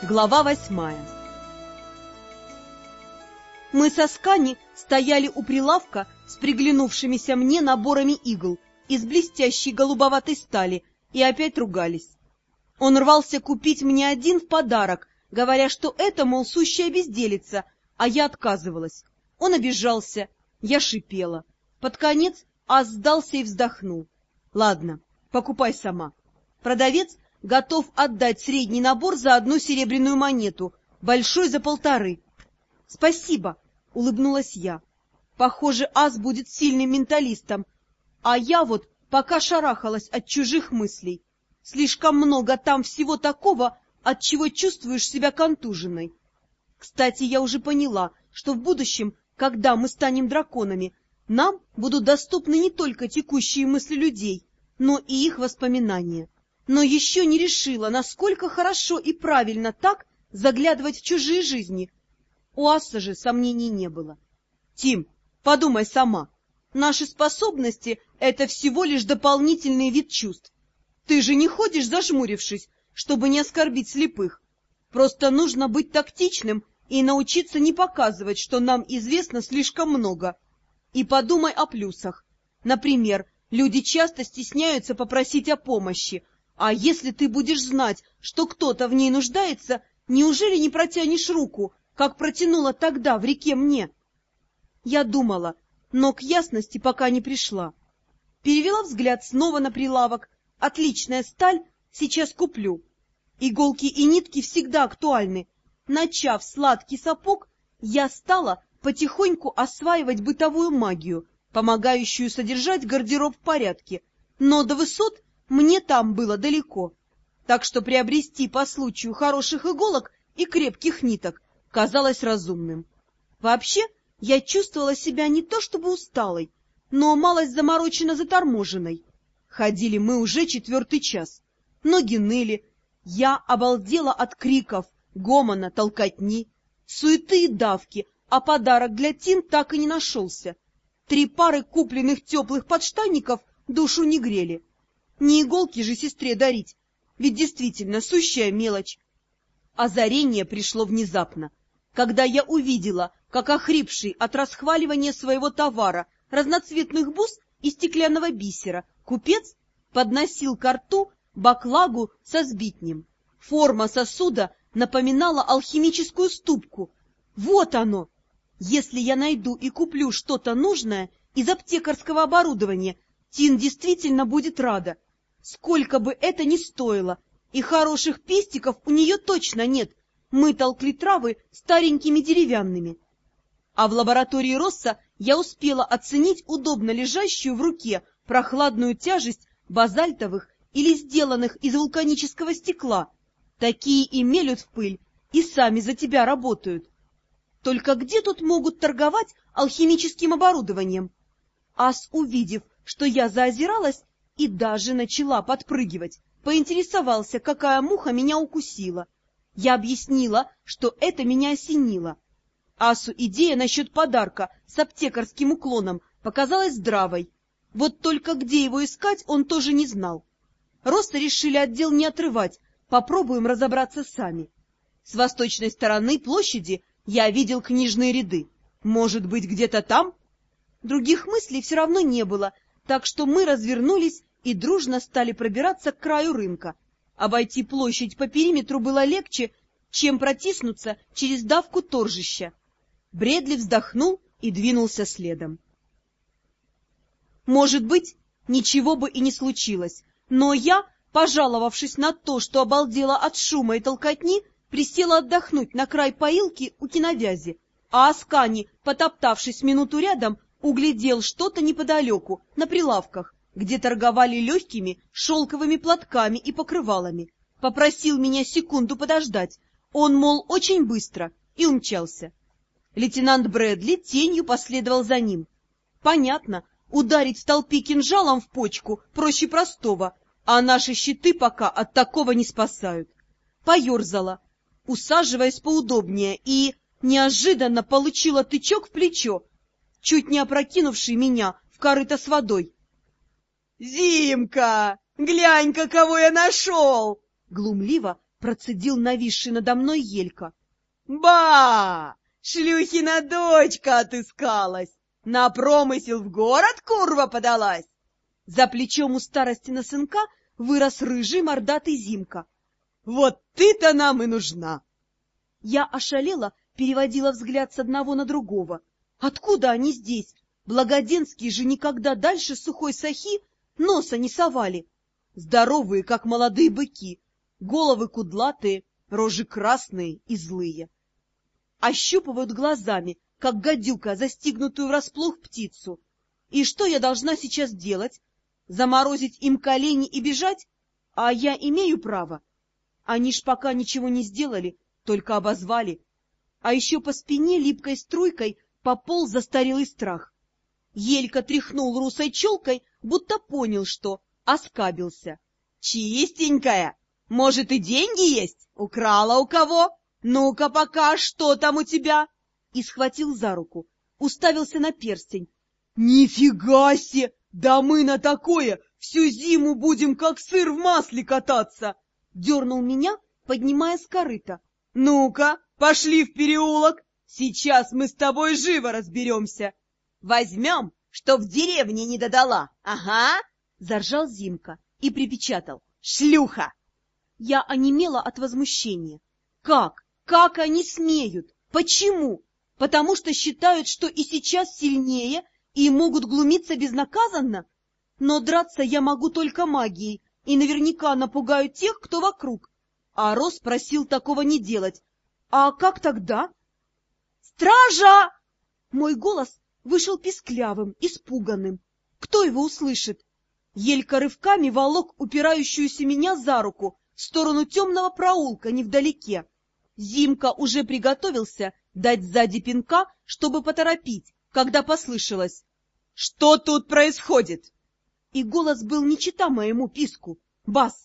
Глава 8. Мы со Скани стояли у прилавка с приглянувшимися мне наборами игл из блестящей голубоватой стали и опять ругались. Он рвался купить мне один в подарок, говоря, что это, мол, сущая безделица, а я отказывалась. Он обижался, я шипела. Под конец Ас сдался и вздохнул. Ладно, покупай сама. Продавец готов отдать средний набор за 1 серебряную монету, большой за 1,5. Спасибо, улыбнулась я. Похоже, Ас будет сильным менталистом, а я вот пока шарахалась от чужих мыслей. Слишком много там всего такого, от чего чувствуешь себя контуженной. Кстати, я уже поняла, что в будущем, когда мы станем драконами, нам будут доступны не только текущие мысли людей, но и их воспоминания. Но еще не решила, насколько хорошо и правильно так заглядывать в чужие жизни. У Асса же сомнений не было. Тим, подумай сама. Наши способности — это всего лишь дополнительный вид чувств. Ты же не ходишь зажмурившись, чтобы не оскорбить слепых. Просто нужно быть тактичным и научиться не показывать, что нам известно слишком много. И подумай о плюсах. Например, люди часто стесняются попросить о помощи, а если ты будешь знать, что кто-то в ней нуждается, неужели не протянешь руку, как протянула тогда в реке мне? Я думала, но к ясности пока не пришла. Перевела взгляд снова на прилавок. Отличная сталь, сейчас куплю. Иголки и нитки всегда актуальны. Начав сладкий сапог, я стала потихоньку осваивать бытовую магию, помогающую содержать гардероб в порядке, но до высот мне там было далеко, так что приобрести по случаю хороших иголок и крепких ниток казалось разумным. Вообще, я чувствовала себя не то чтобы усталой, но малость замороченно заторможенной. Ходили мы уже 4-й час. Ноги ныли, я обалдела от криков, гомона, толкотни, суеты и давки, а подарок для Тин так и не нашелся. 3 пары купленных теплых подштанников душу не грели. Не иголки же сестре дарить, ведь действительно сущая мелочь. Озарение пришло внезапно, когда я увидела, как охрипший от расхваливания своего товара, разноцветных бус и стеклянного бисера, купец подносил ко рту баклагу со сбитнем. Форма сосуда напоминала алхимическую ступку. Вот оно! Если я найду и куплю что-то нужное из аптекарского оборудования, Тин действительно будет рада. Сколько бы это ни стоило, и хороших пестиков у нее точно нет. Мы толкли травы старенькими деревянными. А в лаборатории Росса я успела оценить удобно лежащую в руке прохладную тяжесть базальтовых или сделанных из вулканического стекла. Такие и мелют в пыль, и сами за тебя работают. Только где тут могут торговать алхимическим оборудованием? Ас, увидев, что я заозиралась и даже начала подпрыгивать, поинтересовался, какая муха меня укусила. Я объяснила, что это меня осенило. Асу идея насчет подарка с аптекарским уклоном показалась здравой. Вот только где его искать, он тоже не знал. Росса решили отдел не отрывать, попробуем разобраться сами. С восточной стороны площади я видел книжные ряды. Может быть, где-то там? Других мыслей все равно не было, так что мы развернулись и дружно стали пробираться к краю рынка. Обойти площадь по периметру было легче, чем протиснуться через давку торжища. Бредли вздохнул и двинулся следом. Может быть, ничего бы и не случилось, но я, пожаловавшись на то, что обалдела от шума и толкотни, присела отдохнуть на край поилки у киновязи, а Аскани, потоптавшись минуту рядом, углядел что-то неподалеку, на прилавках, где торговали легкими шелковыми платками и покрывалами. Попросил меня секунду подождать, он, мол, очень быстро, и умчался. Лейтенант Брэдли тенью последовал за ним. Понятно, ударить в толпе кинжалом в почку проще простого, а наши щиты пока от такого не спасают. Поерзала, усаживаясь поудобнее, и неожиданно получила тычок в плечо, чуть не опрокинувший меня в корыто с водой. — Зимка, глянь-ка, кого я нашел! — глумливо процедил нависший надо мной Елька. Ба! Шлюхина дочка отыскалась! На промысел в город курва подалась! За плечом у старостина сынка вырос рыжий мордатый Зимка. Вот ты-то нам и нужна! Я ошалела, переводила взгляд с одного на другого. Откуда они здесь? Благоденские же никогда дальше сухой сахи носа не совали. Здоровые, как молодые быки, головы кудлатые, рожи красные и злые. Ощупывают глазами, как гадюка, застигнутую врасплох птицу. И что я должна сейчас делать? Заморозить им колени и бежать? А я имею право. Они ж пока ничего не сделали, только обозвали. А еще по спине липкой струйкой пополз застарелый страх. Елька тряхнул русой челкой, будто понял, что оскабился. Чистенькая! Может, и деньги есть? Украла у кого? Ну-ка пока, что там у тебя? И схватил за руку, уставился на перстень. Нифига себе! Да мы на такое всю зиму будем как сыр в масле кататься! Дернул меня, поднимая с корыта. Ну-ка, пошли в переулок! Сейчас мы с тобой живо разберемся! Возьмем, что в деревне не додала, ага! Заржал Зимка и припечатал. Шлюха! Я онемела от возмущения. Как? Как они смеют? Почему? Потому что считают, что и сейчас сильнее и могут глумиться безнаказанно? Но драться я могу только магией, и наверняка напугаю тех, кто вокруг. А Рос просил такого не делать. А как тогда? «Стража!» Мой голос вышел писклявым, испуганным. Кто его услышит? Елька рывками волок упирающуюся меня за руку в сторону темного проулка невдалеке. Зимка уже приготовился дать сзади пинка, чтобы поторопить, когда послышалось: «Что тут происходит?» И голос был не чета моему писку, бас.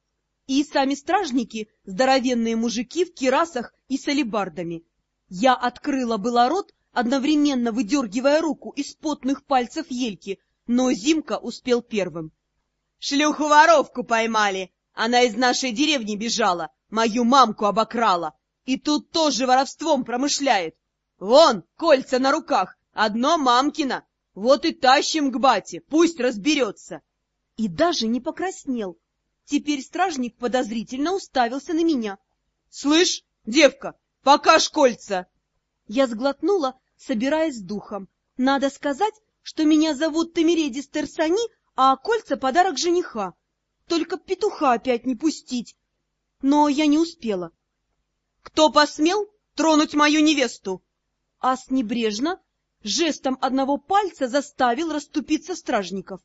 И сами стражники, здоровенные мужики в кирасах и с алебардами. Я открыла было рот, одновременно выдергивая руку из потных пальцев Ельки, но Зимка успел первым. «Шлюху-воровку поймали! Она из нашей деревни бежала, мою мамку обокрала, и тут тоже воровством промышляет. Вон, кольца на руках, одно мамкино, вот и тащим к бате, пусть разберется». И даже не покраснел. Теперь стражник подозрительно уставился на меня. «Слышь, девка, покажь кольца!» Я сглотнула, собираясь с духом. Надо сказать, что меня зовут Тамиредис Терсани, а кольца — подарок жениха. Только петуха опять не пустить. Но я не успела. «Кто посмел тронуть мою невесту?» Ас небрежно, жестом одного пальца заставил расступиться стражников.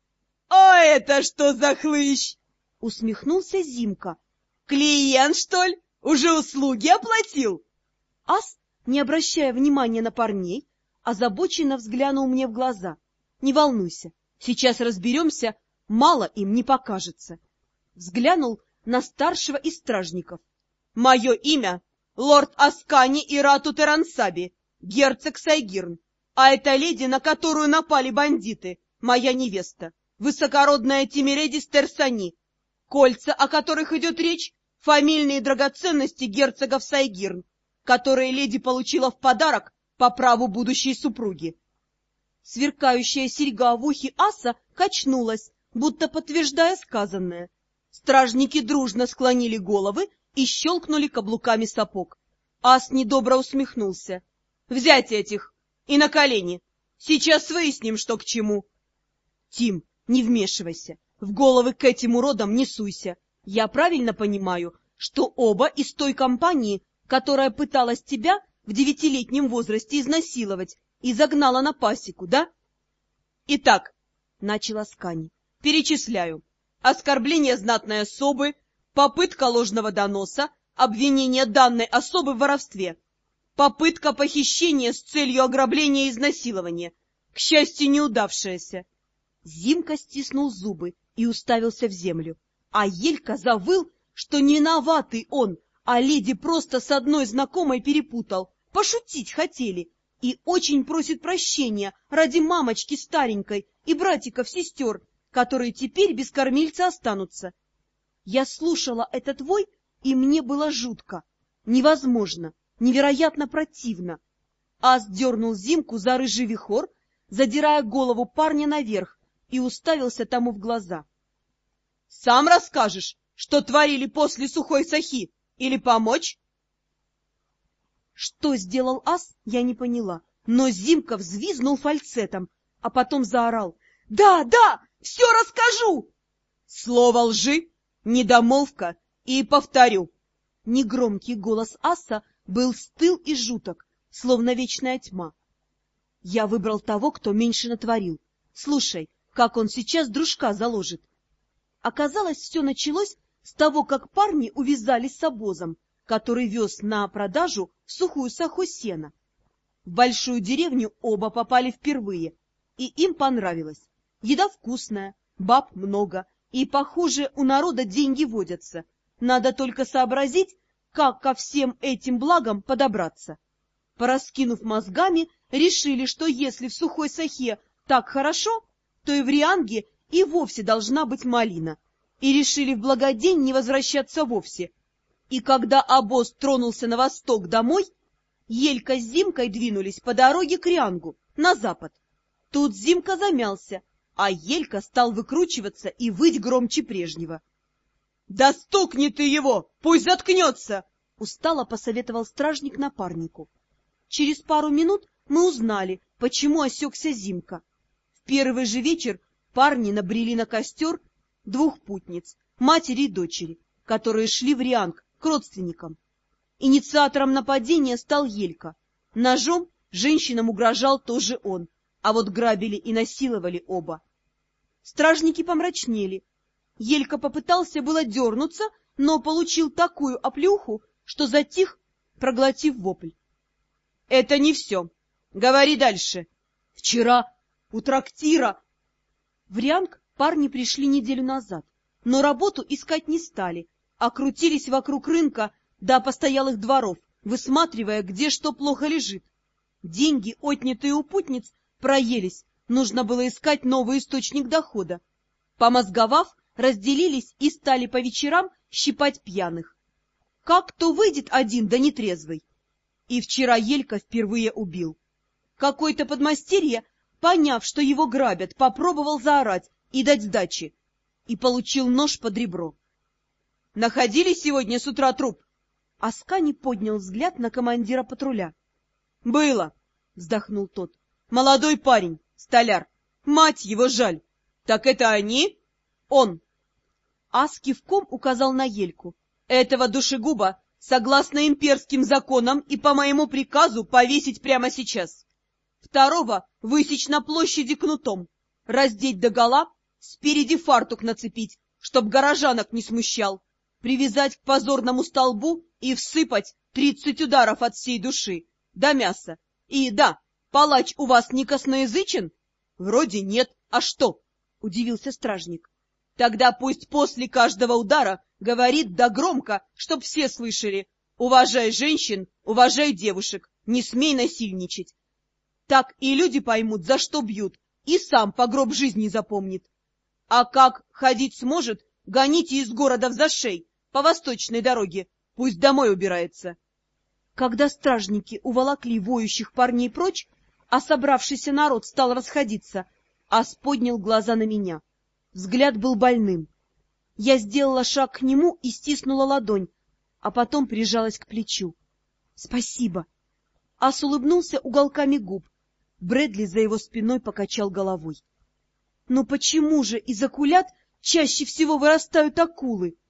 «А это что за хлыщ?» — усмехнулся Зимка. «Клиент, что ли? Уже услуги оплатил?» Ас, не обращая внимания на парней, озабоченно взглянул мне в глаза. «Не волнуйся, сейчас разберемся, мало им не покажется». Взглянул на старшего из стражников. «Мое имя — лорд Аскани Ирату Терансаби, герцог Сайгирн, а эта леди, на которую напали бандиты, моя невеста, высокородная Тимиредис Терсани. Кольца, о которых идет речь, фамильные драгоценности герцогов Сайгирн, которые леди получила в подарок по праву будущей супруги». Сверкающая серьга в ухе аса качнулась, будто подтверждая сказанное. Стражники дружно склонили головы и щелкнули каблуками сапог. Ас недобро усмехнулся. «Взять этих! И на колени! Сейчас выясним, что к чему!» «Тим, не вмешивайся, в головы к этим уродам не суйся. Я правильно понимаю, что оба из той компании, которая пыталась тебя в 9-летнем возрасте изнасиловать и загнала на пасеку, да?» «Итак, — начала Скани, — перечисляю. Оскорбление знатной особы, попытка ложного доноса, обвинение данной особы в воровстве, попытка похищения с целью ограбления и изнасилования, к счастью, неудавшаяся». Зимка стиснул зубы и уставился в землю, а Елька завыл, что не виноватый он, а леди просто с одной знакомой перепутал, пошутить хотели, и очень просит прощения ради мамочки старенькой и братиков-сестер, которые теперь без кормильца останутся. Я слушала этот вой и мне было жутко, невозможно, невероятно противно. Ас дернул Зимку за рыжий вихор, задирая голову парня наверх, и уставился тому в глаза. — Сам расскажешь, что творили после сухой сахи, или помочь? Что сделал Ас, я не поняла, но Зимка взвизгнул фальцетом, а потом заорал: — Да, да, все расскажу! Слово лжи, недомолвка, и повторю. Негромкий голос Аса был стыл и жуток, словно вечная тьма. Я выбрал того, кто меньше натворил. Слушай, как он сейчас дружка заложит. Оказалось, все началось с того, как парни увязались с обозом, который вез на продажу в сухую саху сена. В большую деревню оба попали впервые, и им понравилось. Еда вкусная, баб много, и, похоже, у народа деньги водятся. Надо только сообразить, как ко всем этим благам подобраться. Пораскинув мозгами, решили, что если в сухой сахе так хорошо, то и в Рианге и вовсе должна быть малина. И решили в благодень не возвращаться вовсе. И когда обоз тронулся на восток домой, Елька с Зимкой двинулись по дороге к Риангу, на запад. Тут Зимка замялся, а Елька стал выкручиваться и выть громче прежнего. — Да стукни ты его, пусть заткнется! — устало посоветовал стражник напарнику. Через пару минут мы узнали, почему осекся Зимка. В первый же вечер парни набрели на костер двух путниц, матери и дочери, которые шли в Рианг к родственникам. Инициатором нападения стал Елька. Ножом женщинам угрожал тоже он, а вот грабили и насиловали оба. Стражники помрачнели. Елька попытался было дернуться, но получил такую оплеуху, что затих, проглотив вопль. — Это не все. Говори дальше. — Вчера у трактира... В Рианг парни пришли неделю назад, но работу искать не стали, а крутились вокруг рынка до постоялых дворов, высматривая, где что плохо лежит. Деньги, отнятые у путниц, проелись, нужно было искать новый источник дохода. Помозговав, разделились и стали по вечерам щипать пьяных. Как то выйдет один да нетрезвый. И вчера Елька впервые убил. Какой-то подмастерье, поняв, что его грабят, попробовал заорать и дать сдачи, и получил нож под ребро. — Находили сегодня с утра труп? Аскани поднял взгляд на командира патруля. — Было, — вздохнул тот. — Молодой парень, столяр. Мать его жаль. Так это они? Он. Ас кивком указал на Ельку. Этого душегуба, согласно имперским законам и по моему приказу, повесить прямо сейчас. Второго высечь на площади кнутом, раздеть догола, спереди фартук нацепить, чтоб горожанок не смущал, привязать к позорному столбу и всыпать 30 ударов от всей души, до мяса. И да, палач у вас не косноязычен? Вроде нет, а что? — удивился стражник. — Тогда пусть после каждого удара говорит да громко, чтоб все слышали. Уважай женщин, уважай девушек, не смей насильничать. Так и люди поймут, за что бьют, и сам по гроб жизни запомнит. А как ходить сможет, гоните из города в зашей, по восточной дороге, пусть домой убирается. Когда стражники уволокли воющих парней прочь, а собравшийся народ стал расходиться, Ас поднял глаза на меня. Взгляд был больным. Я сделала шаг к нему и стиснула ладонь, а потом прижалась к плечу. — Спасибо. Ас улыбнулся уголками губ. Брэдли за его спиной покачал головой. — Но почему же из акулят чаще всего вырастают акулы?